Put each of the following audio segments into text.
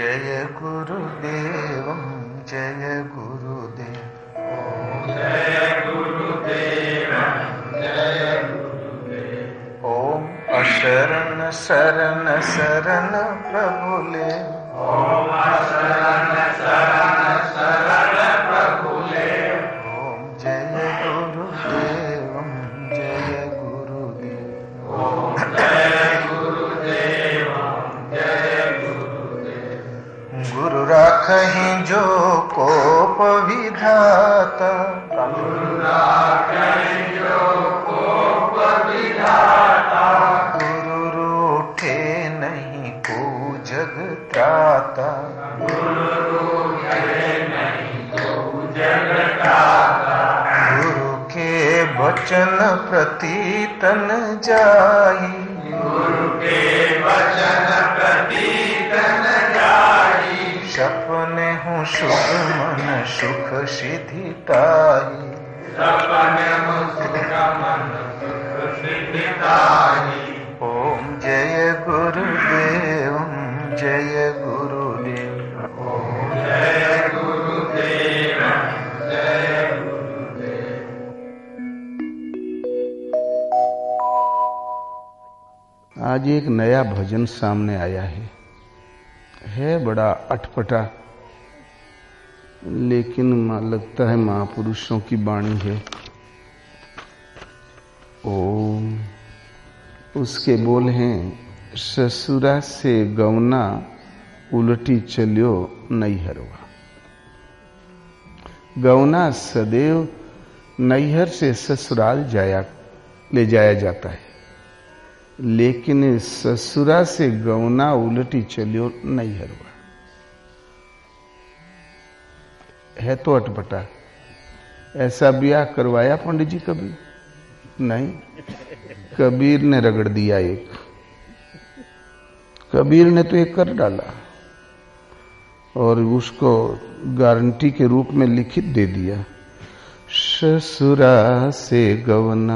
जय गुरुदेव जय गुरुदेव। जय गुरुदेव जय गुरुदेव। ओम अशरण शरण शरण प्रभुले। ओम अशरण शरण शरण प्रभुले। ओम जय गुरुदेव जय गुरुदेव। ओम जय गुरुदेव जय गुरुदेव। गुरु राखहि जो कोप विधाता। गुरु राखहि जो कोप विधाता। गुरु रूठे नहीं को जग त्राता। गुरु रूठे नहीं को जग त्राता। गुरु के वचन प्रति तन जाई। गुरु के वचन प्रति तन जाई। सपने हूँ सुख मन सुख सिद्धि ताई। सपने हूँ सुख मन सुख सिद्धि ताई। ओम जय गुरुदेव जय गुरुदेव। ओम जय गुरुदेव जय गुरुदेव। आज एक नया भजन सामने आया है बड़ा अटपटा, लेकिन लगता है महापुरुषों की वाणी है। ओम उसके बोल हैं, ससुरा से गवना उलटी चलियो नैहरवा। गवना सदैव नैहर से ससुराल ले जाया जाता है, लेकिन ससुरा से गवना उलटी चलियो नैहरवा है तो अटपटा। ऐसा ब्याह करवाया पंडित जी कभी? नहीं। कबीर ने रगड़ दिया एक। कबीर ने तो एक कर डाला और उसको गारंटी के रूप में लिखित दे दिया। ससुरा से गवना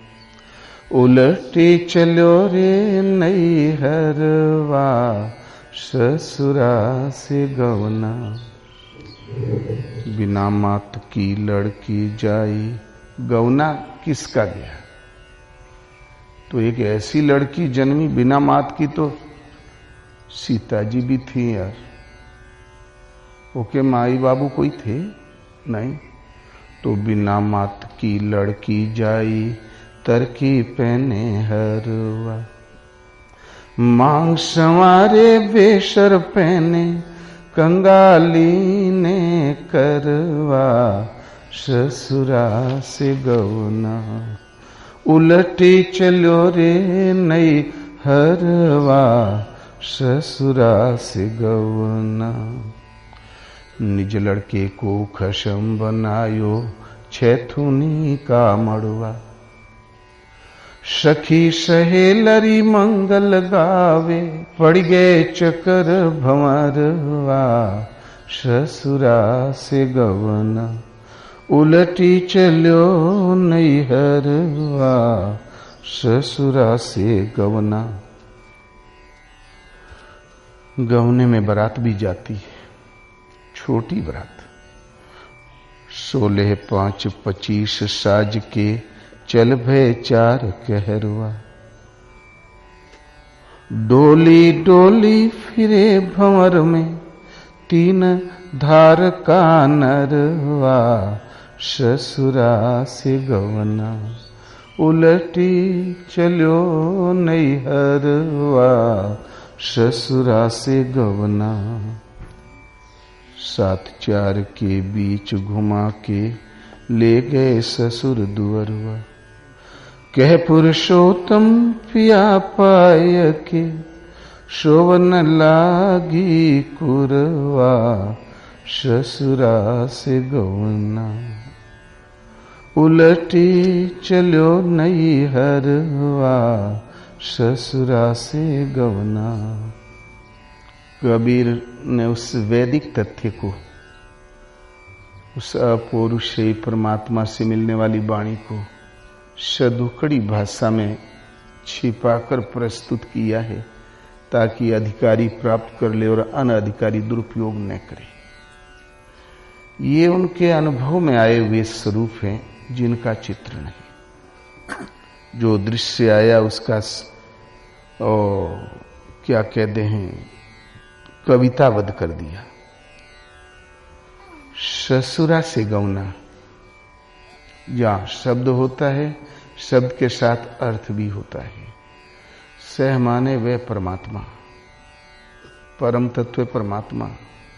उलटी चलो रे नैहरवा। ससुरा से गवना बिना मात की लड़की जाई। गवना किसका गया? तो एक ऐसी लड़की जन्मी बिना मात की, तो सीता जी भी थी यार। ओके माई बाबू कोई थे नहीं। तो बिना मात की लड़की जाई तरकी पहने हरवा। मांग संवारे बेशर पहने कंगाली ने करवा। ससुरा से गवना उलटी चलो रे नैहरवा। ससुरा से गवना निज लड़के को खशम बनायो छैथुनी का मड़वा। सखी सहेलरी मंगल गावे पड़ गए चकर भंवरवा। ससुरा से गवना उलटी चलो नैहरवा। ससुरा से गवना। गवने में बारात भी जाती है, छोटी बारात। 16-5-25 साज के चल भय 4 कहरवा। डोली डोली फिरे भंवर में 3 धार का नरवा। ससुरा से गवना उलटी चलो नैहरवा। ससुरा से गवना 7-4 के बीच घुमा के ले गए ससुर दुअरवा। कह पुरुषोत्तम पिया पाय के शोभन लागी कुरवा। ससुरा से गवना उलटी चलो नैहरवा। ससुरा से गवना। कबीर ने उस वैदिक तथ्य को, उस अपौरुष परमात्मा से मिलने वाली वाणी को सदुकड़ी भाषा में छिपाकर प्रस्तुत किया है, ताकि अधिकारी प्राप्त कर ले और अनधिकारी दुरुपयोग न करे। ये उनके अनुभव में आए हुए स्वरूप हैं जिनका चित्र नहीं। जो दृश्य आया उसका क्या कहते हैं, कवितावध कर दिया। ससुरा से गौना, जहां शब्द होता है शब्द के साथ अर्थ भी होता है। सह माने वे परमात्मा, परम तत्व परमात्मा।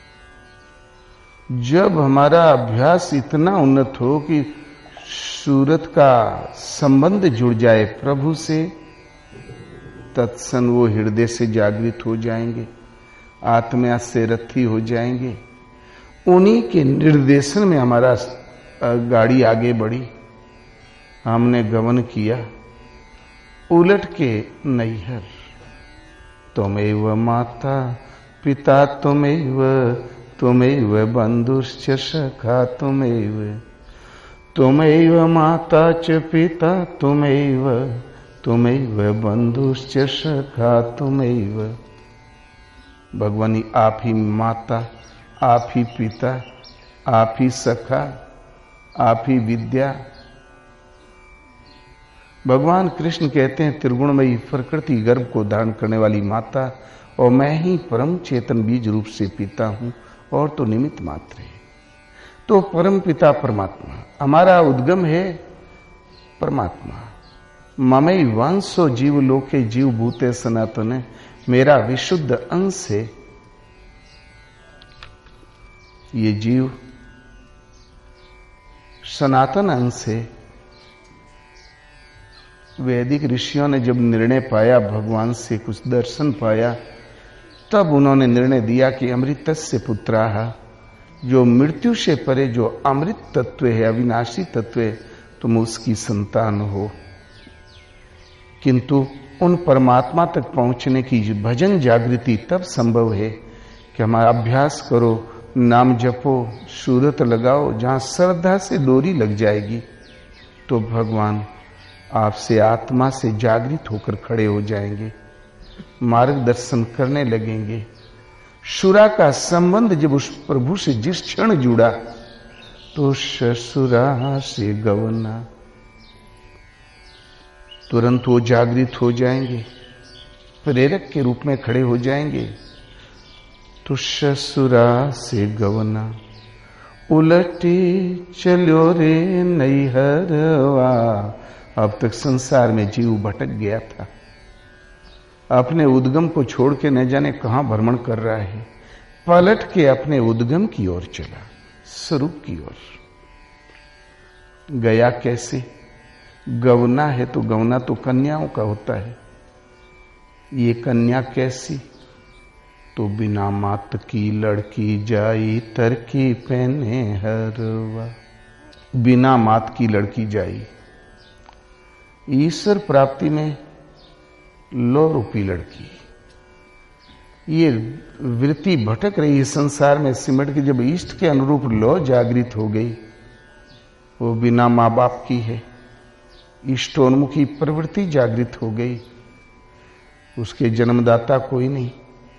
जब हमारा अभ्यास इतना उन्नत हो कि सूरत का संबंध जुड़ जाए प्रभु से, तत्सन वो हृदय से जागृत हो जाएंगे, आत्मा से रथी हो जाएंगे। उन्हीं के निर्देशन में हमारा गाड़ी आगे बढ़ी। हमने गमन किया उलट के नैहर। त्वमेव माता पिता त्वमेव, त्वमेव बंधुश्च सखा त्वमेव, त्वमेव माता च पिता त्वमेव, त्वमेव बंधुश्च सखा त्वमेव। भगवानी आप ही माता, आप ही पिता, आप ही सखा, आप ही विद्या। भगवान कृष्ण कहते हैं त्रिगुणमयी प्रकृति गर्भ को धारण करने वाली माता, और मैं ही परम चेतन बीज रूप से पिता हूं, और तो निमित्त मात्र है। तो परम पिता परमात्मा, हमारा उद्गम है परमात्मा। ममई वंशो जीव लोके जीव भूते सनातन, मेरा विशुद्ध अंश है ये जीव, सनातन अंश है। वैदिक ऋषियों ने जब निर्णय पाया, भगवान से कुछ दर्शन पाया, तब उन्होंने निर्णय दिया कि अमृतस्य पुत्राः, जो मृत्यु से परे जो अमृत तत्व है, अविनाशी तत्व है, तुम उसकी संतान हो। किंतु उन परमात्मा तक पहुंचने की भजन जागृति तब संभव है कि हमारा अभ्यास करो, नाम जपो, सूरत लगाओ। जहां श्रद्धा से डोरी लग जाएगी तो भगवान आपसे आत्मा से जागृत होकर खड़े हो जाएंगे, मार्गदर्शन करने लगेंगे। शुरा का संबंध जब उस प्रभु से जिस क्षण जुड़ा तो ससुरा से गवना, तुरंत वो जागृत हो जाएंगे, प्रेरक के रूप में खड़े हो जाएंगे। तो ससुरा से गवना, उलटी चलो रे नैहरवा। अब तक संसार में जीव भटक गया था, अपने उद्गम को छोड़ के न जाने कहां भ्रमण कर रहा है। पलट के अपने उद्गम की ओर चला, स्वरूप की ओर गया। कैसे? गवना है तो गवना तो कन्याओं का होता है। ये कन्या कैसी? तो बिना मात की लड़की जाई, तरकी पहने हरवा। बिना मात की लड़की जाई, ईश्वर प्राप्ति में लो रूपी लड़की। ये वृत्ति भटक रही है संसार में सिमट के। जब इष्ट के अनुरूप लो जागृत हो गई, वो बिना मां बाप की है, इष्टोन्मुखी प्रवृत्ति जागृत हो गई, उसके जन्मदाता कोई नहीं।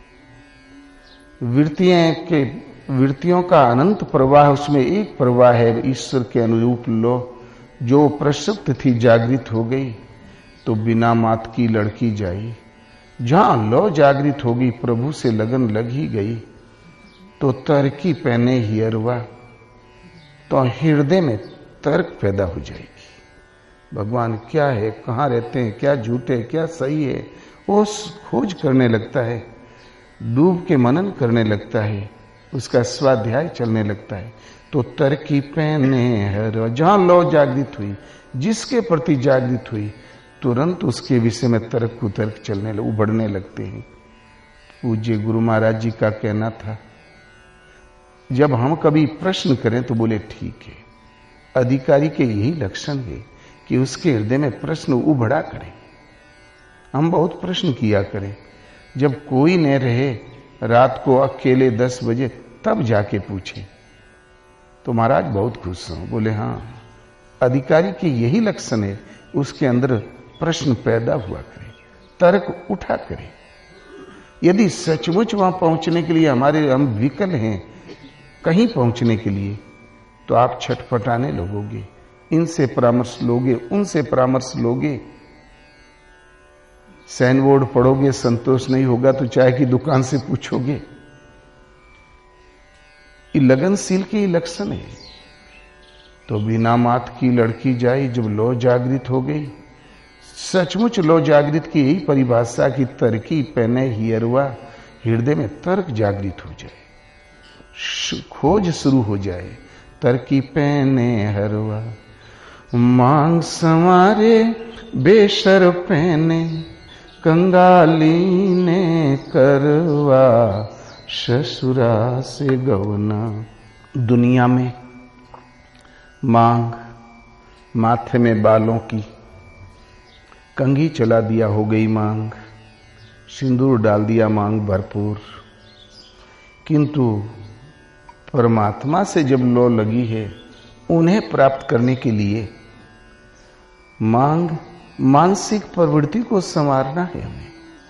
वृत्तियों का अनंत प्रवाह, उसमें एक प्रवाह है ईश्वर के अनुरूप लो, जो प्रसुप्त थी जागृत हो गई। तो बिना मात की लड़की जाई, जहां लो जागृत होगी, प्रभु से लगन लग ही गई, तो तर्की पहने ही अरवा, तो हृदय में तर्क पैदा हो जाएगी। भगवान क्या है, कहां रहते हैं, क्या झूठ है, क्या सही है, वो खोज करने लगता है, डूब के मनन करने लगता है, उसका स्वाध्याय चलने लगता है। तो तर्की पहने हर, जहां लो जागृत हुई, जिसके प्रति जागृत हुई, तुरंत उसके विषय में तर्क कुतर्क चलने उभरने लगते हैं। पूज्य गुरु महाराज जी का कहना था, जब हम कभी प्रश्न करें तो बोले ठीक है, अधिकारी के यही लक्षण है कि उसके हृदय में प्रश्न उभरा करें। हम बहुत प्रश्न किया करें, जब कोई न रहे, रात को अकेले 10 बजे, तब जाके पूछे तो महाराज बहुत खुश हूं। बोले हाँ, अधिकारी के यही लक्षण है, उसके अंदर प्रश्न पैदा हुआ करे, तर्क उठा करे। यदि सचमुच वहां पहुंचने के लिए हम विकल हैं कहीं पहुंचने के लिए, तो आप छटपटाने लगोगे, इनसे परामर्श लोगे, उनसे परामर्श लोगे, साइन बोर्ड पढ़ोगे, संतोष नहीं होगा तो चाय की दुकान से पूछोगे। ये लगनशील के लक्षण है। तो बिना मात की लड़की जाई, जब लो जागृत हो गई, सचमुच लो जागृत की यही परिभाषा की तरकी पहने हियरवा, हृदय में तर्क जागृत हो जाए, खोज शुरू हो जाए। तरकी पहने हरवा, मांग संवारे बेशर पहने, कंगाली ने करवा, ससुरा से गवना। दुनिया में मांग, माथे में बालों की कंघी चला दिया हो गई मांग, सिंदूर डाल दिया मांग भरपूर, किंतु परमात्मा से जब लो लगी है, उन्हें प्राप्त करने के लिए मांग मानसिक प्रवृत्ति को संवारना है हमें।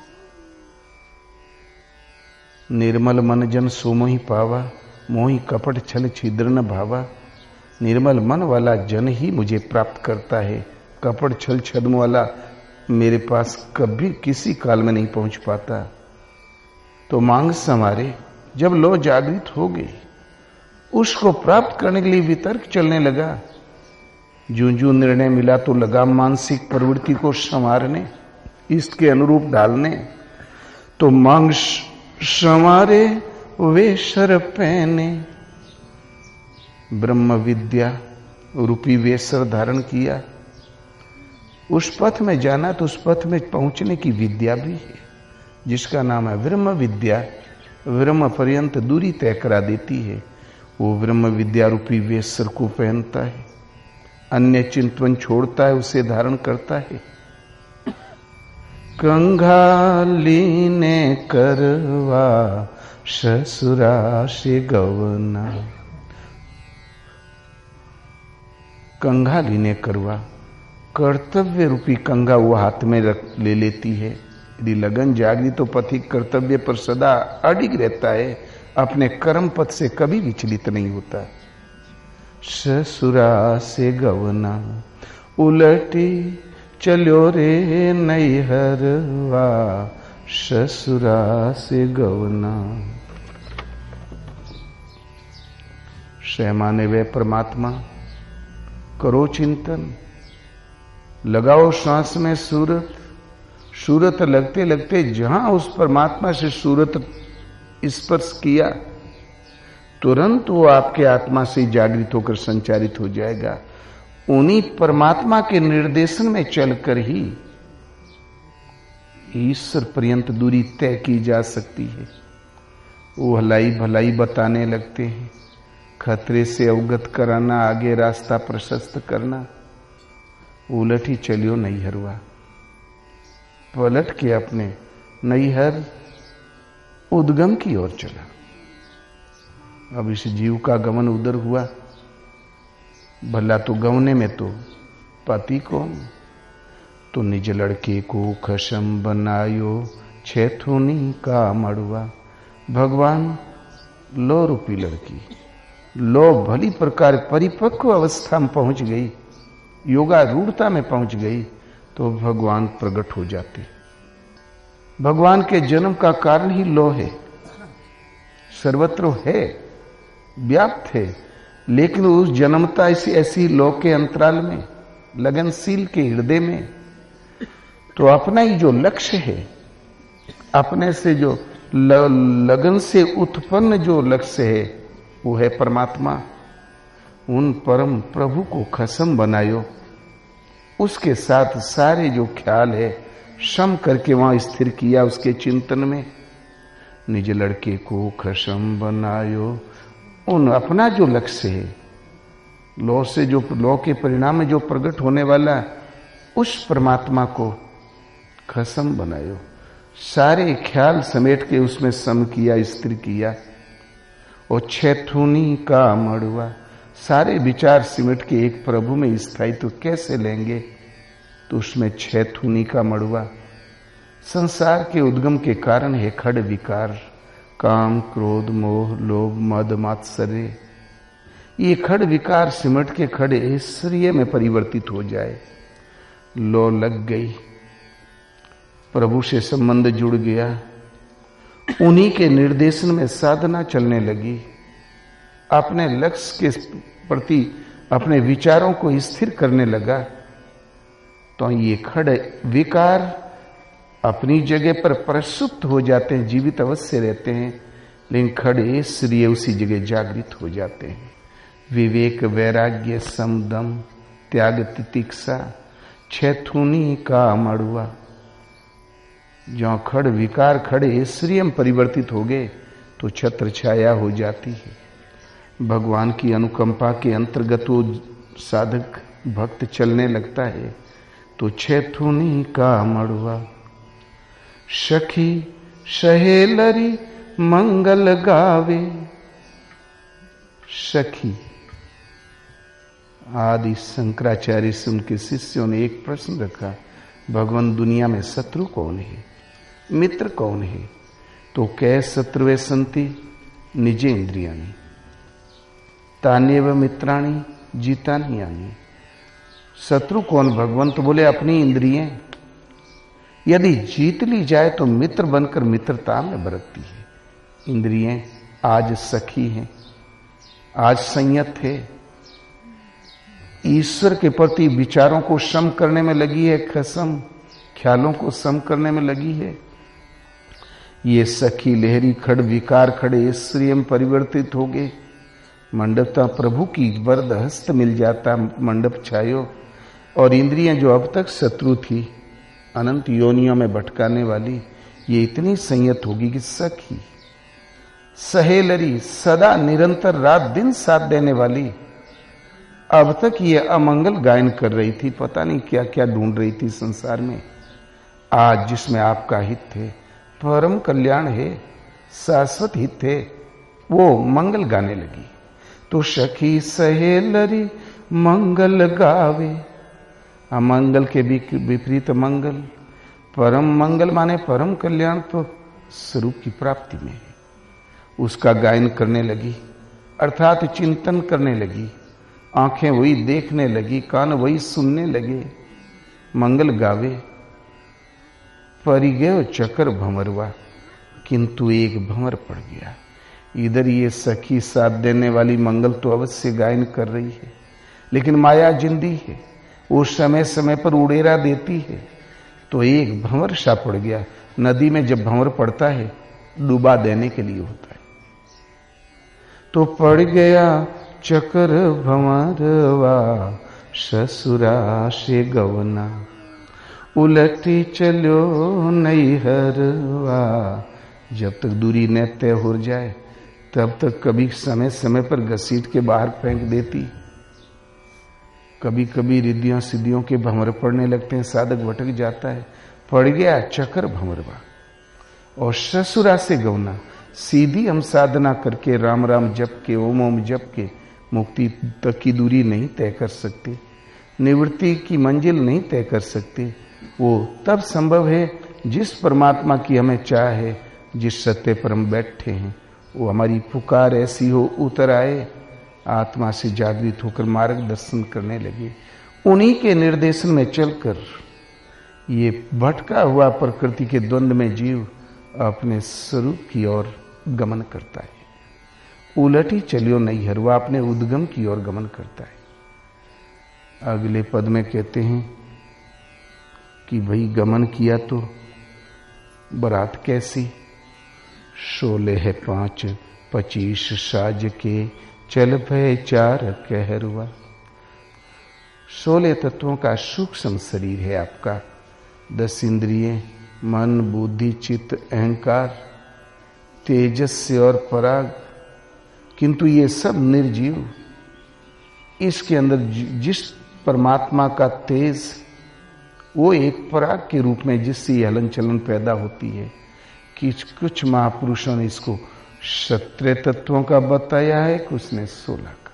निर्मल मन जन सो मोहि पावा, मोहि कपट छल छिद्र न भावा। निर्मल मन वाला जन ही मुझे प्राप्त करता है, कपट छल छद्म वाला मेरे पास कभी किसी काल में नहीं पहुंच पाता। तो मांग संवारे, जब लो जागृत हो गई, उसको प्राप्त करने के लिए वितर्क चलने लगा। जूं जूं निर्णय मिला तो लगा मानसिक प्रवृत्ति को संवारने, इसके अनुरूप डालने। तो मांग संवारे वे शर पहने, ब्रह्म विद्या रूपी वेशर धारण किया। उस पथ में जाना तो उस पथ में पहुंचने की विद्या भी है, जिसका नाम है ब्रह्म विद्या। ब्रह्म पर्यंत दूरी तय करा देती है। वो ब्रह्म विद्या रूपी वेशर को पहनता है, अन्य चिंतन छोड़ता है, उसे धारण करता है। कंगाली ने करवा, ससुरा से गवना। कंगाली ने करवा, कर्तव्य रूपी कंगा वो हाथ में ले लेती है। यदि लगन जागरी तो पथि कर्तव्य पर सदा अडिग रहता है, अपने कर्म पथ से कभी विचलित नहीं होता। ससुरा से गवना, उलटी चलो रे नैहरवा, ससुरा से गवना। शैमाने वे परमात्मा, करो चिंतन, लगाओ श्वास में सूरत। सूरत लगते लगते जहां उस परमात्मा से सूरत स्पर्श किया, तुरंत वो आपके आत्मा से जागृत होकर संचारित हो जाएगा। उन्हीं परमात्मा के निर्देशन में चलकर ही ईश्वर पर्यंत दूरी तय की जा सकती है। वो भलाई भलाई बताने लगते हैं, खतरे से अवगत कराना, आगे रास्ता प्रशस्त करना। उलट ही चलियो नैहरवा, पलट के अपने नैहर उद्गम की ओर चला। अब इस जीव का गमन उधर हुआ। भला तो गवने में तो पति कौन, तो निज लड़के को खशम बनायो, छेथुनी का मड़ुआ। भगवान लो रूपी लड़की, लो भली प्रकार परिपक्व अवस्था में पहुंच गई, योगारूढ़ता में पहुंच गई, तो भगवान प्रकट हो जाते। भगवान के जन्म का कारण ही लो है, सर्वत्र है, व्याप्त है। लेकिन उस जन्मता ऐसी लो के अंतराल में, लगनशील के हृदय में, तो अपना ही जो लक्ष्य है, अपने से जो लगन से उत्पन्न जो लक्ष्य है, वो है परमात्मा। उन परम प्रभु को खसम बनायो, उसके साथ सारे जो ख्याल है सम करके वहां स्थिर किया उसके चिंतन में। निज लड़के को खसम बनायो, उन अपना जो लक्ष्य है, लो से जो लो के परिणाम में जो प्रकट होने वाला, उस परमात्मा को खसम बनायो। सारे ख्याल समेट के उसमें सम किया, स्थिर किया। और छेथुनी का मड़ुआ, सारे विचार सिमट के एक प्रभु में स्थायित्व कैसे लेंगे, तो उसमें छेथुनी का मड़ुआ, संसार के उद्गम के कारण है खड़ विकार, काम, क्रोध, मोह, लोभ, मद, मात्सर्य। ये खड़ विकार सिमट के खड़े ऐश्वर्य में परिवर्तित हो जाए। लो लग गई, प्रभु से संबंध जुड़ गया, उन्हीं के निर्देशन में साधना चलने लगी, अपने लक्ष्य के प्रति अपने विचारों को स्थिर करने लगा, तो ये खड़ विकार अपनी जगह पर प्रसुप्त हो जाते हैं, जीवित अवश्य रहते हैं, लेकिन खड़े श्रीय उसी जगह जागृत हो जाते हैं। विवेक, वैराग्य, समदम, त्याग, तितिक्षा, छैथुनी का मड़ुआ। जो खड़ विकार खड़े श्रीय में परिवर्तित हो गए तो छत्र छाया हो जाती है। भगवान की अनुकंपा के अंतर्गत वो साधक भक्त चलने लगता है तो छैथुनी का मड़ुआ। सखी सहेलरी मंगल गावे। सखी, आदि शंकराचार्य से उनके शिष्यों ने एक प्रश्न रखा, भगवान दुनिया में शत्रु कौन है, मित्र कौन है? तो कै शत्रुवे संति निजे इंद्रियाणी तान्यव मित्राणी जीतानी यानी। शत्रु कौन भगवान? तो बोले अपनी इंद्रियें। यदि जीत ली जाए तो मित्र बनकर मित्रता में बरतती है। इंद्रियें आज सखी हैं, आज संयत है, ईश्वर के प्रति विचारों को सम करने में लगी है, खसम ख्यालों को सम करने में लगी है। ये सखी लहरी खड़ विकार खड़े ईश्वरीय में परिवर्तित हो गए। मंडपता प्रभु की वरद हस्त मिल जाता, मंडप छायो। और इंद्रियां जो अब तक शत्रु थी, अनंत योनियों में भटकाने वाली, ये इतनी संयत होगी कि सखी सहेलरी, सदा निरंतर रात दिन साथ देने वाली, अब तक ये अमंगल गायन कर रही थी, पता नहीं क्या क्या ढूंढ रही थी संसार में, आज जिसमें आपका हित है, परम कल्याण है, शाश्वत हित है, वो मंगल गाने लगी। तो सखी सहेलरी मंगल गावे। अमंगल के विपरीत मंगल, परम मंगल माने परम कल्याण तो स्वरूप की प्राप्ति में है, उसका गायन करने लगी, अर्थात चिंतन करने लगी। आंखें वही देखने लगी, कान वही सुनने लगे। मंगल गावे परि गयो चक्र भंवरवा, किंतु एक भंवर पड़ गया। इधर ये सखी साथ देने वाली मंगल तो अवश्य गायन कर रही है, लेकिन माया जिंदी है, वो समय समय पर उड़ेरा देती है, तो एक भंवर सा पड़ गया। नदी में जब भंवर पड़ता है डुबा देने के लिए होता है, तो पड़ गया चक्र भंवरवा, ससुरा से गवना, उलटी चलो नैहरवा। जब तक दूरी न तय हो जाए तब तक कभी समय समय पर घसीट के बाहर फेंक देती। कभी कभी रिद्धियों सिद्धियों के भंवर पड़ने लगते हैं, साधक भटक जाता है, पड़ गया चक्र भंवरवा। और ससुरा से गवना, सीधी हम साधना करके राम राम जप के, ओम ओम जप के मुक्ति तक की दूरी नहीं तय कर सकते, निवृत्ति की मंजिल नहीं तय कर सकते। वो तब संभव है जिस परमात्मा की हमें चाह है, जिस सत्य पर हम बैठे हैं, वो हमारी पुकार ऐसी हो उतर आए, आत्मा से जागृत होकर मार्गदर्शन करने लगे। उन्हीं के निर्देशन में चलकर ये भटका हुआ प्रकृति के द्वंद्व में जीव अपने स्वरूप की ओर गमन करता है। उलटी चलियो नैहर, वह अपने उद्गम की ओर गमन करता है। अगले पद में कहते हैं कि भाई गमन किया तो बरात कैसी? 16 5 25 साज के चल भय 4 कहरुआ। 16 तत्वों का सूक्ष्म शरीर है आपका, 10 इंद्रियें, मन, बुद्धि, चित्त, अहंकार, तेजस्य और पराग, किंतु ये सब निर्जीव। इसके अंदर जिस परमात्मा का तेज, वो एक पराग के रूप में जिससे हलन चलन पैदा होती है, कि कुछ महापुरुषों ने इसको 17 तत्वों का बताया है, कुछ ने 16 का।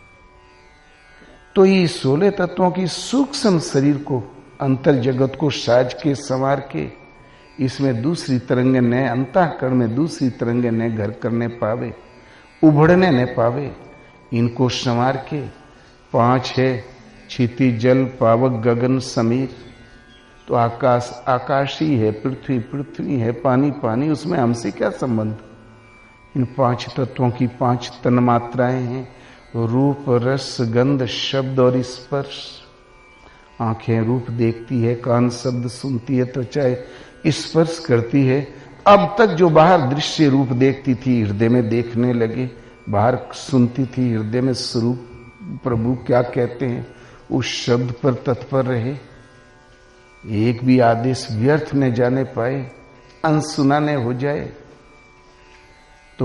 तो ये 16 तत्वों की सूक्ष्म शरीर को, अंतर जगत को साज के संवार के इसमें दूसरी तरंगे ने, अंतःकरण में दूसरी तरंगे ने घर करने पावे, उभड़ने न पावे, इनको संवार के। 5 है क्षिति जल पावक गगन समीर। तो आकाश आकाशी है, पृथ्वी पृथ्वी है, पानी पानी, उसमें हमसे क्या संबंध। इन 5 तत्वों की 5 तन्मात्राएं हैं, रूप रस गंध शब्द और स्पर्श। आंखें रूप देखती है, कान शब्द सुनती है, त्वचा स्पर्श करती है। अब तक जो बाहर दृश्य रूप देखती थी हृदय में देखने लगे, बाहर सुनती थी हृदय में स्वरूप प्रभु क्या कहते हैं उस शब्द पर तत्पर रहे। एक भी आदेश व्यर्थ न जाने पाए, अनसुना न हो जाए। तो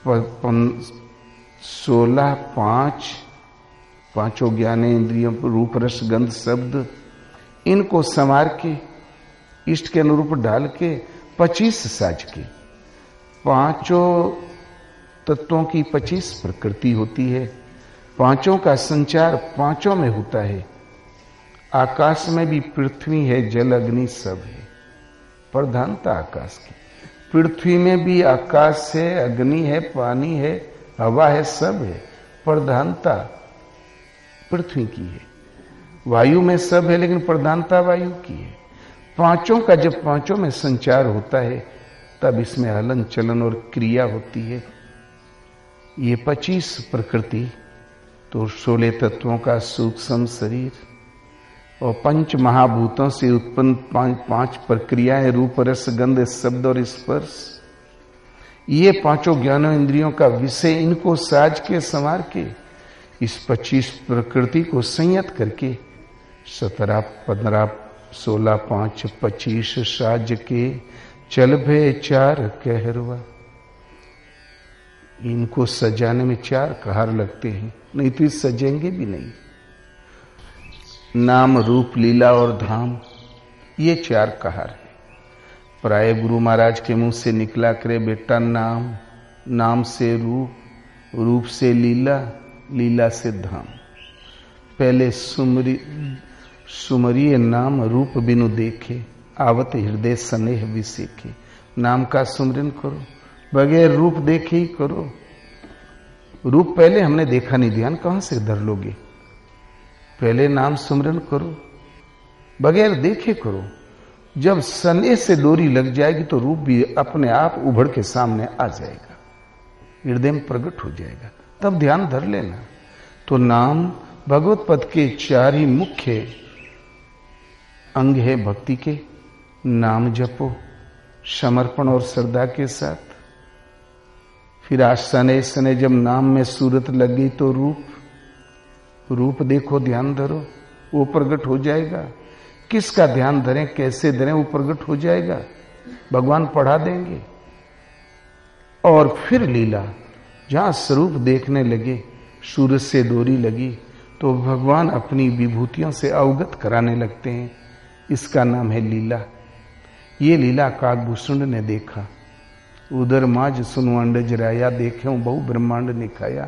16 पांचों ज्ञानेंद्रियों पर रूप रस गंध शब्द, इनको संवार के इष्ट के अनुरूप डाल के 25 साज के। 5 तत्वों की 25 प्रकृति होती है। 5 का संचार 5 में होता है। आकाश में भी पृथ्वी है, जल अग्नि सब है, प्रधानता आकाश की। पृथ्वी में भी आकाश है, अग्नि है, पानी है, हवा है, सब है, प्रधानता पृथ्वी की है। वायु में सब है लेकिन प्रधानता वायु की है। 5 का जब 5 में संचार होता है तब इसमें हलन चलन और क्रिया होती है। ये 25 प्रकृति तो 16 तत्वों का सूक्ष्म शरीर और 5 महाभूतों से उत्पन्न 5 प्रक्रियाएं, रूप रस गंध शब्द और स्पर्श। ये 5 ज्ञानों इंद्रियों का विषय, इनको साज के संवार के इस 25 प्रकृति को संयत करके 17 15 16 5 25 साज के चल भे 4 कहरवा। इनको सजाने में 4 कहार लगते हैं, नहीं तो सजेंगे भी नहीं। नाम रूप लीला और धाम, ये 4 कहार है। प्राय गुरु महाराज के मुंह से निकला करे बेटा नाम, नाम से रूप, रूप से लीला, लीला से धाम। पहले सुमरिय नाम रूप बिनु देखे, आवत हृदय स्नेह विसेखे। नाम का सुमरन करो, बगैर रूप देखे ही करो। रूप पहले हमने देखा नहीं, ध्यान कहां से धर लोगे। पहले नाम सुमरन करो, बगैर देखे करो। जब स्नेह से डोरी लग जाएगी तो रूप भी अपने आप उभर के सामने आ जाएगा, हृदय में प्रकट हो जाएगा, तब ध्यान धर लेना। तो नाम भगवत पद के 4 ही मुख्य अंग है भक्ति के। नाम जपो समर्पण और श्रद्धा के साथ। फिर आसने सने जब नाम में सूरत लग गई तो रूप देखो, ध्यान धरो, वो प्रकट हो जाएगा। किसका ध्यान धरें, कैसे धरें, वो प्रकट हो जाएगा, भगवान पढ़ा देंगे। और फिर लीला, जहां स्वरूप देखने लगे, सूरज से डोरी लगी तो भगवान अपनी विभूतियों से अवगत कराने लगते हैं। इसका नाम है लीला। ये लीला काकभूषण ने देखा। उधर माज सुनु अंडज राया, देखे बहु ब्रह्मांड निखाया।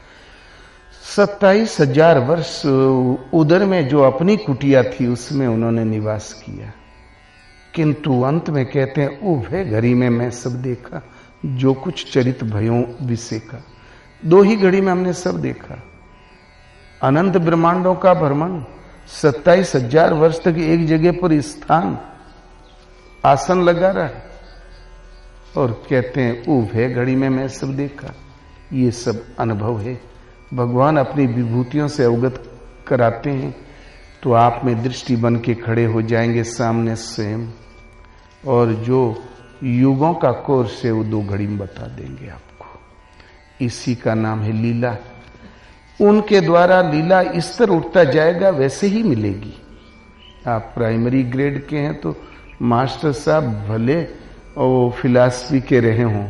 27,000 वर्ष उधर में जो अपनी कुटिया थी उसमें उन्होंने निवास किया। किंतु अंत में कहते हैं उभे घड़ी में मैं सब देखा, जो कुछ चरित भयों विसेका। 2 ही घड़ी में हमने सब देखा। अनंत ब्रह्मांडों का भ्रमण, 27,000 वर्ष तक एक जगह पर स्थान आसन लगा रहा है और कहते हैं उभे घड़ी में मैं सब देखा। ये सब अनुभव है, भगवान अपनी विभूतियों से अवगत कराते हैं तो आप में दृष्टि बन के खड़े हो जाएंगे सामने स्वयं, और जो युगों का कोर्स है वो 2 घड़ी में बता देंगे आपको। इसी का नाम है लीला। उनके द्वारा लीला स्तर उठता जाएगा, वैसे ही मिलेगी। आप प्राइमरी ग्रेड के हैं तो मास्टर साहब भले और फिलॉसफी के रहे हों,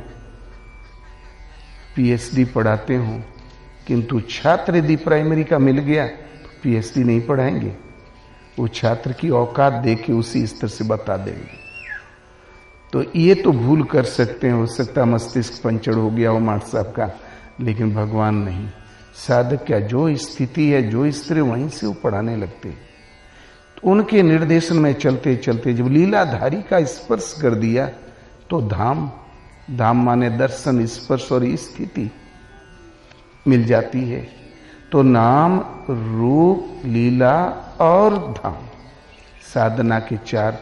पीएचडी पढ़ाते हों, किंतु छात्र यदि प्राइमरी का मिल गया तो पीएचडी नहीं पढ़ाएंगे। वो छात्र की औकात देके उसी स्तर से बता देंगे। तो ये तो भूल कर सकते हैं, हो सकता मस्तिष्क पंचर हो गया हो मास्टर साहब का, लेकिन भगवान नहीं। साधक क्या, जो स्थिति है, जो स्तर, वहीं से वो पढ़ाने लगते। उनके निर्देशन में चलते चलते जब लीलाधारी का स्पर्श कर दिया तो धाम, धाम माने दर्शन, स्पर्श और स्थिति मिल जाती है। तो नाम, रूप, लीला और धाम साधना के चार,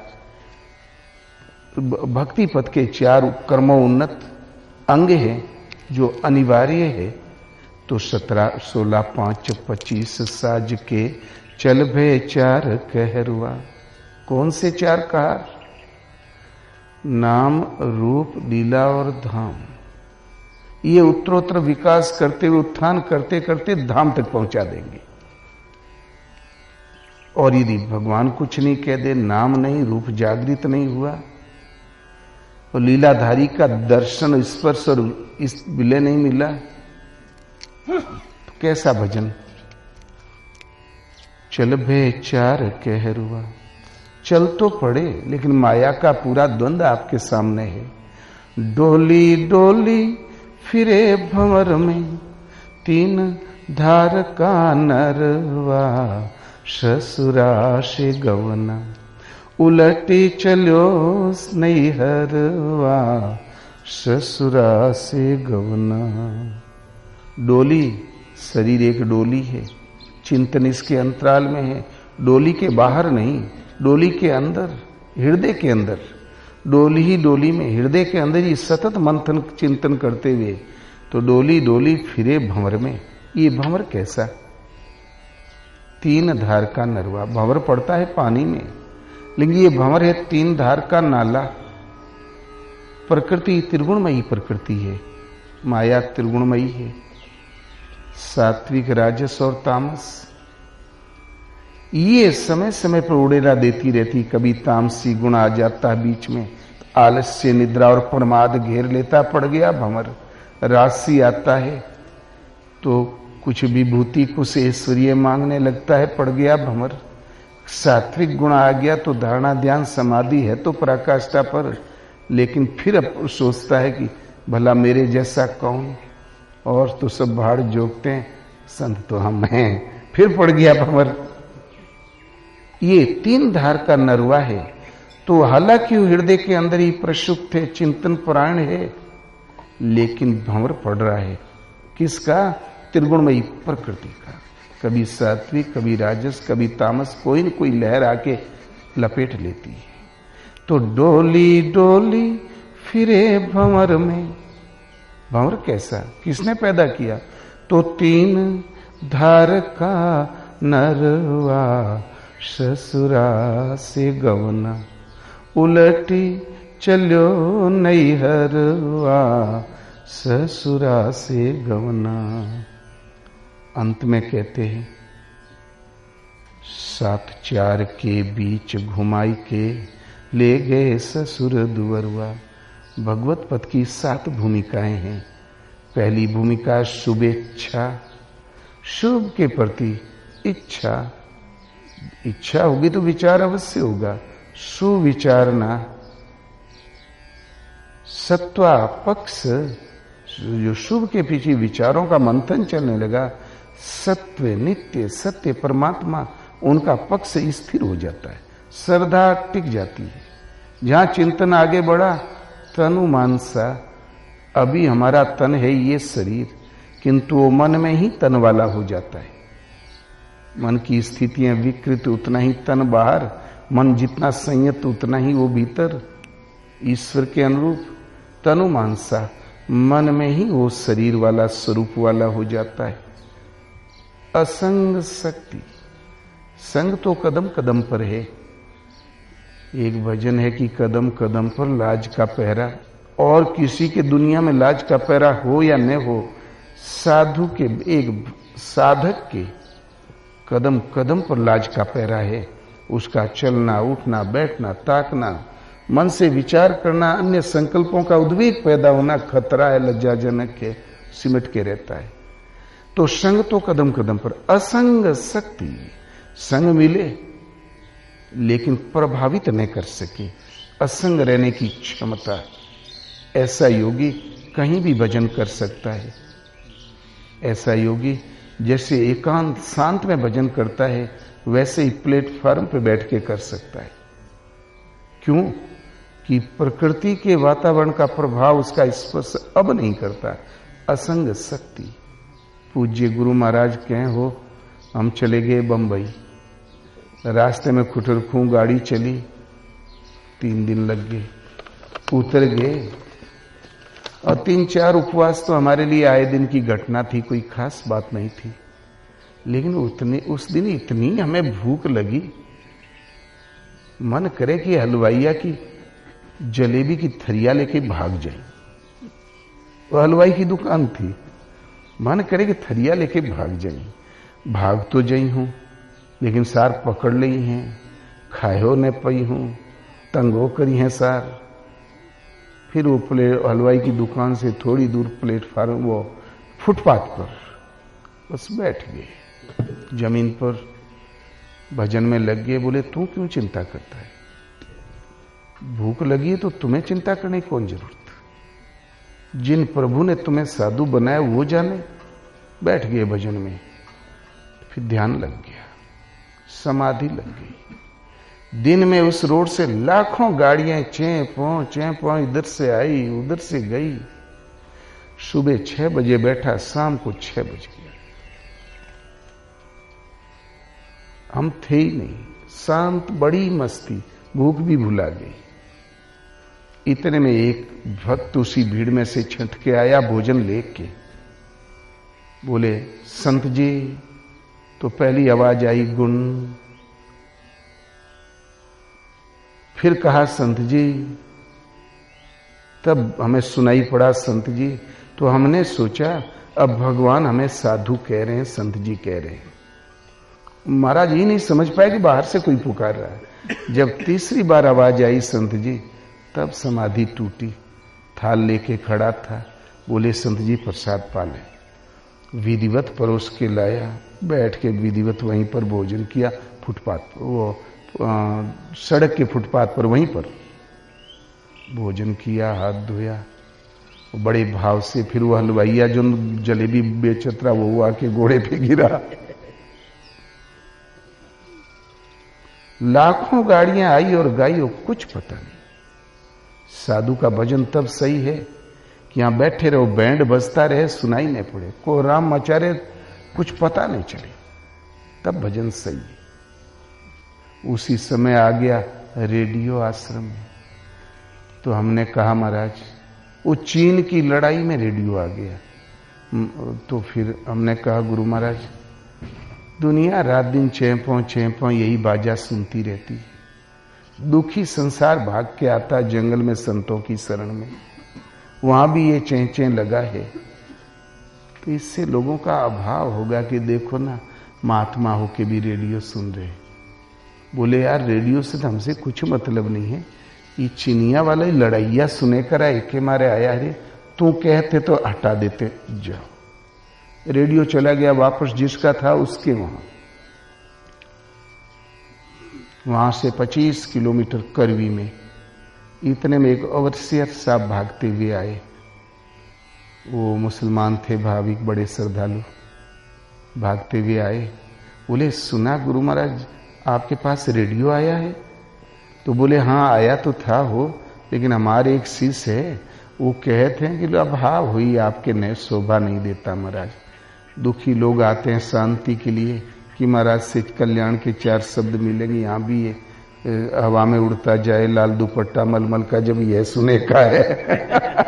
भक्ति पथ के चार कर्मोन्नत अंग हैं जो अनिवार्य है। तो 17, 16, 5, 25 साज के चल भे चार कहरुआ। कौन से चार कार? नाम, रूप, लीला और धाम। ये उत्तरोत्तर विकास करते हुए, उत्थान करते करते धाम तक पहुंचा देंगे। और यदि भगवान कुछ नहीं कह दे, नाम नहीं, रूप जागृत नहीं हुआ, और लीलाधारी का दर्शन, स्पर्श और इस विलय नहीं मिला, तो कैसा भजन? चल भे चार कहरुआ। चल तो पड़े, लेकिन माया का पूरा द्वंद्व आपके सामने है। डोली डोली फिरे भंवर में, तीन धार का नरवा, ससुरा से गवना, उलटी चलो नैहरवा, ससुरा से गवना। डोली, शरीर एक डोली है, चिंतन इसके अंतराल में है। डोली के बाहर नहीं, डोली के अंदर, हृदय के अंदर। डोली ही डोली में, हृदय के अंदर ही सतत मंथन चिंतन करते हुए। तो डोली डोली फिरे भंवर में। ये भंवर कैसा? तीन धार का नरवा। भंवर पड़ता है पानी में, लेकिन ये भंवर है तीन धार का नाला। प्रकृति त्रिगुणमयी प्रकृति है, माया त्रिगुणमयी है, सात्विक, राजस और तामस। ये समय समय पर उड़ेला देती रहती। कभी तामसी गुण आ जाता है बीच में, आलस्य, निद्रा और प्रमाद घेर लेता, पड़ गया भंवर। राशि आता है तो कुछ विभूति, कुछ ऐश्वर्य मांगने लगता है, पड़ गया भंवर। सात्विक गुण आ गया तो धारणा, ध्यान, समाधि है तो पराकाष्ठा पर, लेकिन फिर अब सोचता है कि भला मेरे जैसा कौन, और तो सब भाड़ जोगते हैं, संत तो हम हैं, फिर पड़ गया भंवर। ये तीन धार का नरवा है। तो हालांकि हृदय के अंदर ही प्रसुप्त है, चिंतन परायण है, लेकिन भंवर पड़ रहा है किसका? त्रिगुणमयी प्रकृति का। कभी सात्विक, कभी राजस, कभी तामस, कोई न कोई लहर आके लपेट लेती है। तो डोली डोली फिरे भंवर में। भंवर कैसा? किसने पैदा किया? तो तीन धार का नरवा, ससुरा से गवना, उलटी चलो नैहरवा, ससुरा से गवना। अंत में कहते हैं, 7 चार के बीच घुमाई के ले गए ससुर दुवरुआ। भगवत पथ की 7 भूमिकाएं हैं। पहली भूमिका शुभेच्छा, शुभ के प्रति इच्छा। इच्छा होगी तो विचार अवश्य होगा। सुविचारना, सत्वा पक्ष, जो शुभ के पीछे विचारों का मंथन चलने लगा, सत्व, नित्य, सत्य, परमात्मा, उनका पक्ष स्थिर हो जाता है, श्रद्धा टिक जाती है। जहां चिंतन आगे बढ़ा, तनु मानसा, अभी हमारा तन है ये शरीर, किंतु वो मन में ही तन वाला हो जाता है। मन की स्थितियां विकृत, उतना ही तन बाहर। मन जितना संयत, उतना ही वो भीतर, ईश्वर के अनुरूप। तनु मानसा, मन में ही वो शरीर वाला, स्वरूप वाला हो जाता है। असंग शक्ति, संग तो कदम कदम पर है। एक भजन है कि कदम कदम पर लाज का पहरा। और किसी के दुनिया में लाज का पहरा हो या न हो, साधु के, एक साधक के कदम कदम पर लाज का पहरा है। उसका चलना, उठना, बैठना, ताकना, मन से विचार करना, अन्य संकल्पों का उद्वेग पैदा होना खतरा है, लज्जाजनक है, सिमट के रहता है। तो संग तो कदम कदम पर। असंग शक्ति, संग मिले लेकिन प्रभावित नहीं कर सके, असंग रहने की क्षमता। ऐसा योगी कहीं भी भजन कर सकता है। ऐसा योगी जैसे एकांत शांत में भजन करता है, वैसे ही प्लेटफॉर्म पे बैठ के कर सकता है। क्यों? कि प्रकृति के वातावरण का प्रभाव उसका स्पर्श अब नहीं करता। असंग शक्ति। पूज्य गुरु महाराज कहें हो, हम चले गए बंबई, रास्ते में खुटरखू गाड़ी चली, 3 दिन लग गए, उतर गए, और 3-4 उपवास तो हमारे लिए आए दिन की घटना थी, कोई खास बात नहीं थी। लेकिन उस दिन इतनी हमें भूख लगी, मन करे कि हलवाइया की जलेबी की थरिया लेके भाग जाए। वो हलवाई की दुकान थी, मन करे कि थरिया लेके भाग जाए। भाग तो जाई हूं, लेकिन सार पकड़ ली हैं, खायो न पई हूं, तंगो करी हैं सार। फिर वो हलवाई की दुकान से थोड़ी दूर प्लेटफार्म, वो फुटपाथ पर बस बैठ गए, जमीन पर भजन में लग गए। बोले तू क्यों चिंता करता है? भूख लगी है तो तुम्हें चिंता करने की कौन जरूरत? जिन प्रभु ने तुम्हें साधु बनाया वो जाने। बैठ गए भजन में, फिर ध्यान लग गया, समाधि लग गई। दिन में उस रोड से लाखों गाड़ियां चें इधर से आई उधर से गई। सुबह 6 बजे बैठा, शाम को 6 बज गया। हम थे ही नहीं, शांत, बड़ी मस्ती, भूख भी भुला गई। इतने में एक भक्त उसी भीड़ में से छंट के आया भोजन लेके। बोले संत जी, तो पहली आवाज आई गुण, फिर कहा संत जी, तब हमें सुनाई पड़ा संत जी। तो हमने सोचा अब भगवान हमें साधु कह रहे हैं, संत जी कह रहे हैं। महाराज ये नहीं समझ पाए कि बाहर से कोई पुकार रहा है। जब तीसरी बार आवाज आई संत जी, तब समाधि टूटी। थाल लेके खड़ा था, बोले संत जी प्रसाद पाले। विधिवत परोस के लाया, बैठ के विधिवत वहीं पर भोजन किया, फुटपाथ पर, वो सड़क के फुटपाथ पर वहीं पर भोजन किया, हाथ धोया बड़े भाव से। फिर वो हलवाइया जो जलेबी बेचत रहा वो आके घोड़े पे गिरा। लाखों गाड़ियां आई और गई और कुछ पता नहीं। साधु का भजन तब सही है कि यहां बैठे रहो, बैंड बजता रहे, सुनाई नहीं पड़े, कोहराम मचा रहे, कुछ पता नहीं चले, तब भजन सही है। उसी समय आ गया रेडियो आश्रम में। तो हमने कहा महाराज, वो चीन की लड़ाई में रेडियो आ गया। तो फिर हमने कहा गुरु महाराज, दुनिया रात दिन चें-पों यही बाजा सुनती रहती, दुखी संसार भाग के आता जंगल में संतों की शरण में, वहां भी ये चें लगा है। तो इससे लोगों का अभाव होगा कि देखो ना, महात्मा होके भी रेडियो सुन रहे। बोले यार रेडियो से तो हमसे कुछ मतलब नहीं है, ये चिनिया वाला ही लड़ाइया सुने कर आए के मारे आया है, तू कहते तो हटा देते। जाओ, रेडियो चला गया वापस जिसका था उसके वहां से 25 किलोमीटर करवी में। इतने में एक ओवरसियर साहब भागते हुए आए। वो मुसलमान थे, भाविक, बड़े श्रद्धालु, भागते हुए आए। बोले सुना गुरु महाराज आपके पास रेडियो आया है? तो बोले हाँ आया तो था हो, लेकिन हमारे एक शिष्य है, वो कहते हैं कि अभाव हुई आपके नए शोभा नहीं देता महाराज। दुखी लोग आते हैं शांति के लिए कि महाराज से कल्याण के 4 शब्द मिलेंगे, यहाँ भी ये हवा में उड़ता जाए लाल दुपट्टा मलमल का, जब यह सुने का है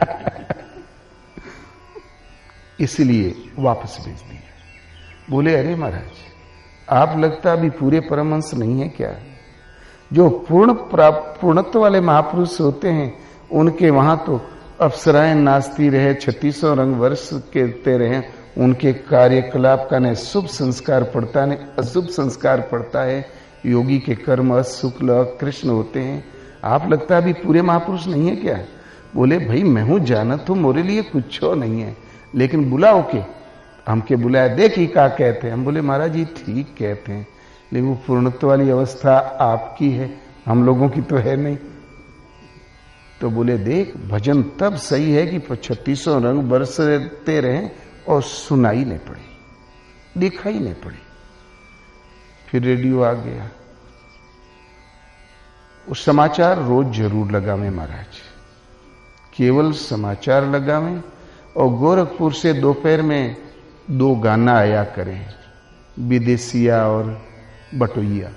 इसलिए वापस भेज दिया। बोले अरे महाराज आप लगता अभी पूरे परमहंस नहीं है क्या? जो पूर्णत्व वाले महापुरुष होते हैं उनके वहां तो अप्सराएं नाचती रहे, 3600 रंग वर्ष कहते रहे, उनके कार्यकलाप का न शुभ संस्कार पड़ता न अशुभ संस्कार पड़ता है। योगी के कर्म शुक्ल कृष्ण होते हैं। आप लगता अभी पूरे महापुरुष नहीं है क्या? बोले भाई मैं हूं जानत हूं, मोरे लिए कुछ नहीं है, लेकिन बुलाओ के। हमके बुलाया, देखी क्या कहते हैं। हम बोले महाराज जी ठीक कहते हैं, लेकिन वो पूर्णत्व वाली अवस्था आपकी है, हम लोगों की तो है नहीं। तो बोले देख भजन तब सही है कि 3600 रंग बरसते रहे और सुनाई नहीं पड़ी, दिखाई नहीं पड़ी। फिर रेडियो आ गया। उस समाचार रोज जरूर लगावें महाराज, केवल समाचार लगावें। और गोरखपुर से दोपहर में 2 गाना आया करें, विदेशिया और बटोइया।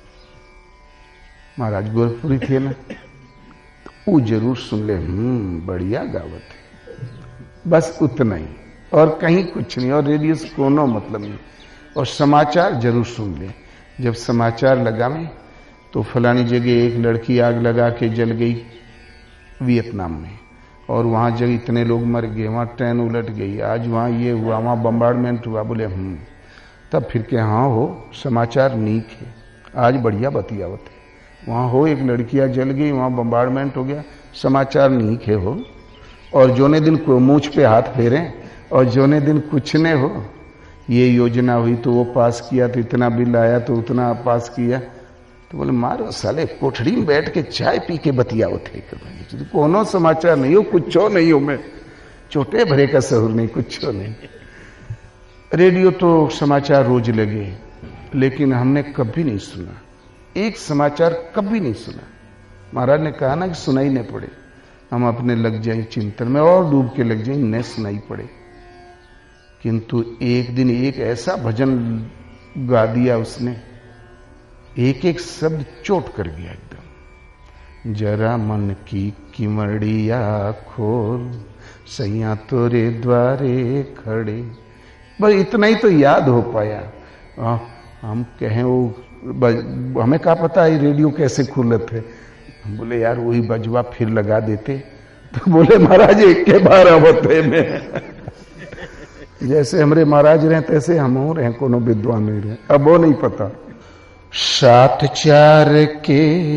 महाराज गोरखपुरी थे ना, तो वो जरूर सुन ले, बढ़िया गावत है, बस उतना ही, और कहीं कुछ नहीं, और रेडियो से कोनो मतलब नहीं। और समाचार जरूर सुन ले। जब समाचार लगावें तो फलानी जगह एक लड़की आग लगा के जल गई वियतनाम में, और वहां जगह इतने लोग मर गए, वहां ट्रेन उलट गई, आज वहां ये हुआ, वहां बम्बार्डमेंट हुआ। बोले तब फिर के हाँ हो, समाचार नीक है, आज बढ़िया बतियावत है। वहां हो एक लड़कियां जल गई, वहां बम्बार्डमेंट हो गया, समाचार नीक है हो। और जोने दिन को मूछ पे हाथ फेरे, और जोने दिन कुछ ने हो, ये योजना हुई तो वो पास किया, तो इतना बिल आया तो उतना पास किया। तो बोले मारो साले, कोठड़ी में बैठ के चाय पी के बतियाओ थे, कोनो समाचार नहीं हो, कुछ हो नहीं हो, मैं छोटे भरे का सहूर नहीं, कुछ हो नहीं। रेडियो तो समाचार रोज लगे, लेकिन हमने कभी नहीं सुना, एक समाचार कभी नहीं सुना। महाराज ने कहा ना कि सुनाई न पड़े, हम अपने लग जाए चिंतन में और डूब के लग जाए, न सुनाई पड़े। किंतु एक दिन एक ऐसा भजन गा दिया उसने, एक एक शब्द चोट कर गया एकदम। जरा मन की किमड़िया खोल, सैया तोरे द्वारे खड़े, बस इतना ही तो याद हो पाया। हम कहें वो हमें क्या पता है रेडियो कैसे खुलत है। हम बोले यार वही बजवा फिर लगा देते, तो बोले महाराज 1 के 12 होते में जैसे हमारे महाराज रहे तैसे हम हो रहे, कोनो विद्वान नहीं रहे, अब वो नहीं पता। 7 4 के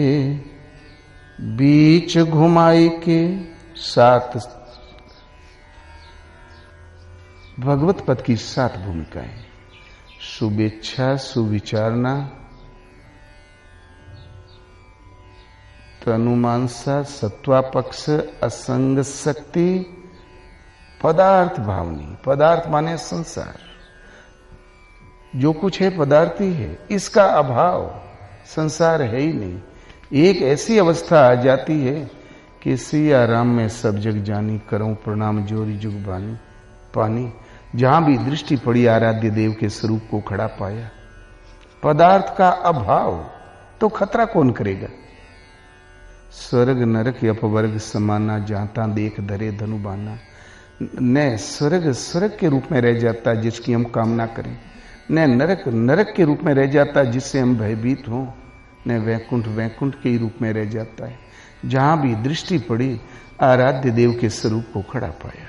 बीच घुमाई के 7 भगवत पद की 7 भूमिकाएं, शुभेच्छा, सुविचारना, तनुमानसा, सत्वापक्ष, असंग शक्ति, पदार्थ भावनी। पदार्थ माने संसार, जो कुछ है पदार्थ ही है, इसका अभाव, संसार है ही नहीं। एक ऐसी अवस्था आ जाती है कि सिया राम में सब जग जानी, करऊं प्रणाम जोरी जुग बानी पानी। जहां भी दृष्टि पड़ी आराध्य देव के स्वरूप को खड़ा पाया। पदार्थ का अभाव तो खतरा कौन करेगा। स्वर्ग नरक अपवर्ग समाना, जाता देख धरे धनु बाना। न स्वर्ग स्वर्ग के रूप में रह जाता है जिसकी हम कामना करें, न नरक नरक के रूप में रह जाता है जिससे हम भयभीत हों, न वैकुंठ वैकुंठ के ही रूप में रह जाता है। जहां भी दृष्टि पड़ी आराध्य देव के स्वरूप को खड़ा पाया।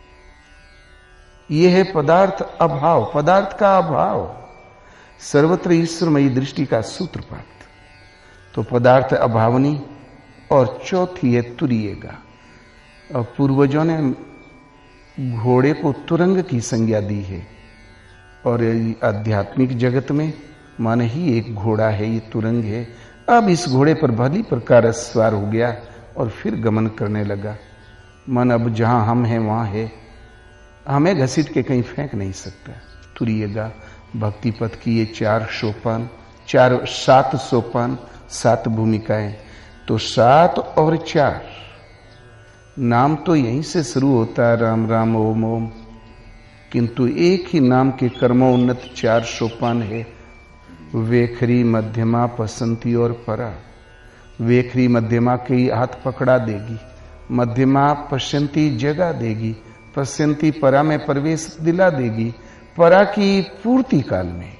यह है पदार्थ अभाव, पदार्थ का अभाव, सर्वत्र ईश्वरमयी दृष्टि का सूत्रपात। तो पदार्थ अभावनी। और चौथी है तुरीयेगा। और पूर्वजों ने घोड़े को तुरंग की संज्ञा दी है, और आध्यात्मिक जगत में मन ही एक घोड़ा है, ये तुरंग है। अब इस घोड़े पर भली प्रकार सवार हो गया और फिर गमन करने लगा। मन अब जहां हम हैं वहां है, हमें घसीट के कहीं फेंक नहीं सकता। तुरीयेगा भक्ति पथ की ये 4 सोपान, 7 सोपान, 7 भूमिकाएं। तो 7 और 4 नाम तो यहीं से शुरू होता है, राम राम ओम ओम, किंतु एक ही नाम के कर्मोन्नत 4 सोपान है। वेखरी, मध्यमा, पसंती और परा। वेखरी मध्यमा के हाथ पकड़ा देगी, मध्यमा पश्यंती जगा देगी, पश्यंती परा में प्रवेश दिला देगी, परा की पूर्ति काल में।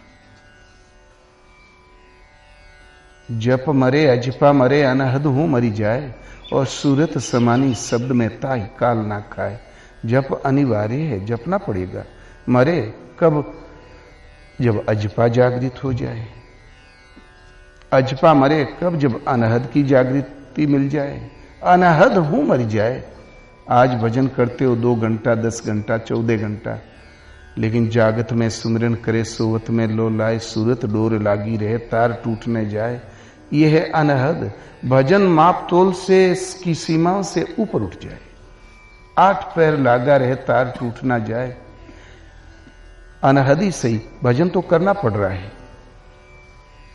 जप मरे अजपा मरे, अनहद हूं मरी जाए, और सूरत समानी शब्द में ताई काल ना खाए। जप अनिवार्य है, जपना पड़ेगा। मरे कब? जब अजपा जागृत हो जाए। अजपा मरे कब? जब अनहद की जागृति मिल जाए। अनहद हूं मर जाए। आज भजन करते हो 2 घंटा, 10 घंटा, 14 घंटा, लेकिन जागत में सुमरन करे, सोवत में लो लाए, सूरत डोर लागी रहे, तार टूट न जाए। यह है अनहद। भजन माप तोल से की सीमाओं से ऊपर उठ जाए, 8 पैर लागा रहे, तार टूट ना जाए। अनहद ही सही, भजन तो करना पड़ रहा है,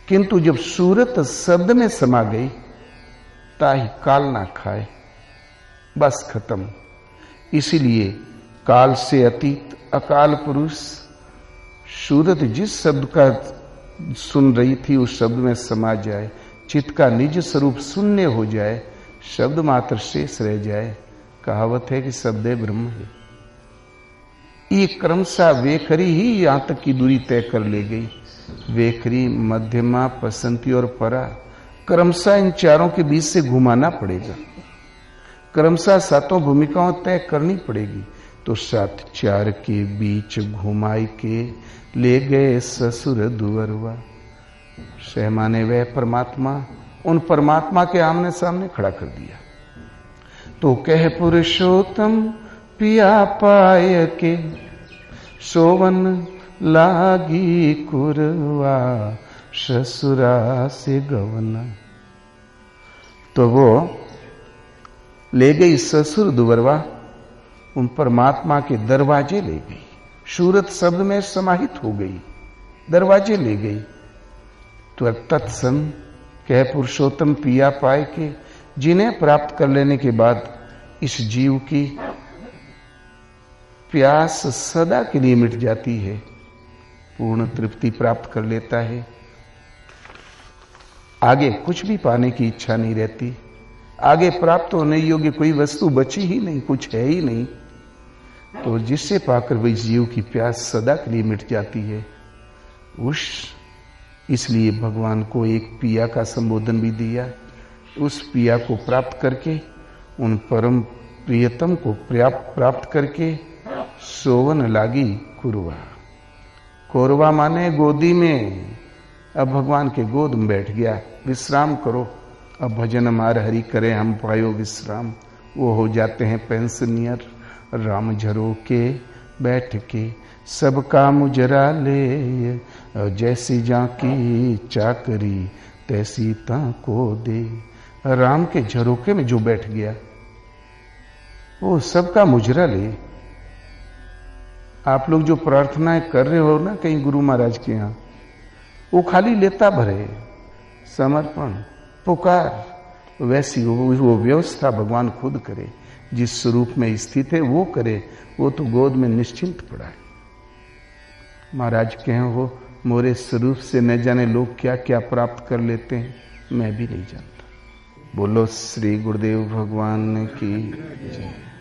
किंतु जब सूरत शब्द में समा गई, ताही काल ना खाए, बस खत्म। इसीलिए काल से अतीत अकाल पुरुष सूरत जिस शब्द का सुन रही थी उस शब्द में समा जाए, चित्त का निज स्वरूप शून्य हो जाए, शब्द मात्र शेष रह जाए। कहावत है कि शब्दे ब्रह्म है। ये क्रमशः वेखरी ही यहां तक की दूरी तय कर ले गई। वेखरी, मध्यमा, पसंती और परा, क्रमशः इन चारों के बीच से घुमाना पड़ेगा। क्रमशः सातों भूमिकाओं तय करनी पड़ेगी। तो सात चार के बीच घुमाई के ले गए ससुर दुअरवा। सहमाने वह परमात्मा, उन परमात्मा के आमने सामने खड़ा कर दिया। तो कह पुरुषोत्तम पिया पाय के, सोवन लागी कुरवा ससुरा से गवना। तो वो ले गई ससुर दुवरवा, उन परमात्मा के दरवाजे ले गई। सूरत शब्द में समाहित हो गई, दरवाजे ले गई। तो तत्सन कह पुरुषोत्तम पिया पाए के, जिन्हें प्राप्त कर लेने के बाद इस जीव की प्यास सदा के लिए मिट जाती है, पूर्ण तृप्ति प्राप्त कर लेता है। आगे कुछ भी पाने की इच्छा नहीं रहती, आगे प्राप्त होने योग्य कोई वस्तु बची ही नहीं, कुछ है ही नहीं। तो जिससे पाकर वही जीव की प्यास सदा के लिए मिट जाती है। इसलिए भगवान को एक पिया का संबोधन भी दिया। उस पिया को प्राप्त करके, उन परम प्रियतम को प्राप्त करके सोवन लागी कुरवा। कोरवा माने गोदी में। अब भगवान के गोद में बैठ गया, विश्राम करो। अब भजन हमार हरि करे हम पायो विश्राम। वो हो जाते हैं पेंशनियर। राम झरो के बैठ के सब काम उजरा ले, जैसी जाकी चाकरी तैसी ताको दे। राम के झरोके में जो बैठ गया वो सबका मुजरा ले। आप लोग जो प्रार्थनाएं कर रहे हो ना कहीं गुरु महाराज के यहां, वो खाली लेता भरे, समर्पण, पुकार, वैसी वो व्यवस्था भगवान खुद करे। जिस स्वरूप में स्थित है वो करे। वो तो गोद में निश्चिंत पड़ा है। महाराज कहें हो मोरे स्वरूप से न जाने लोग क्या क्या प्राप्त कर लेते हैं, मैं भी नहीं जानता। बोलो श्री गुरुदेव भगवान की जय।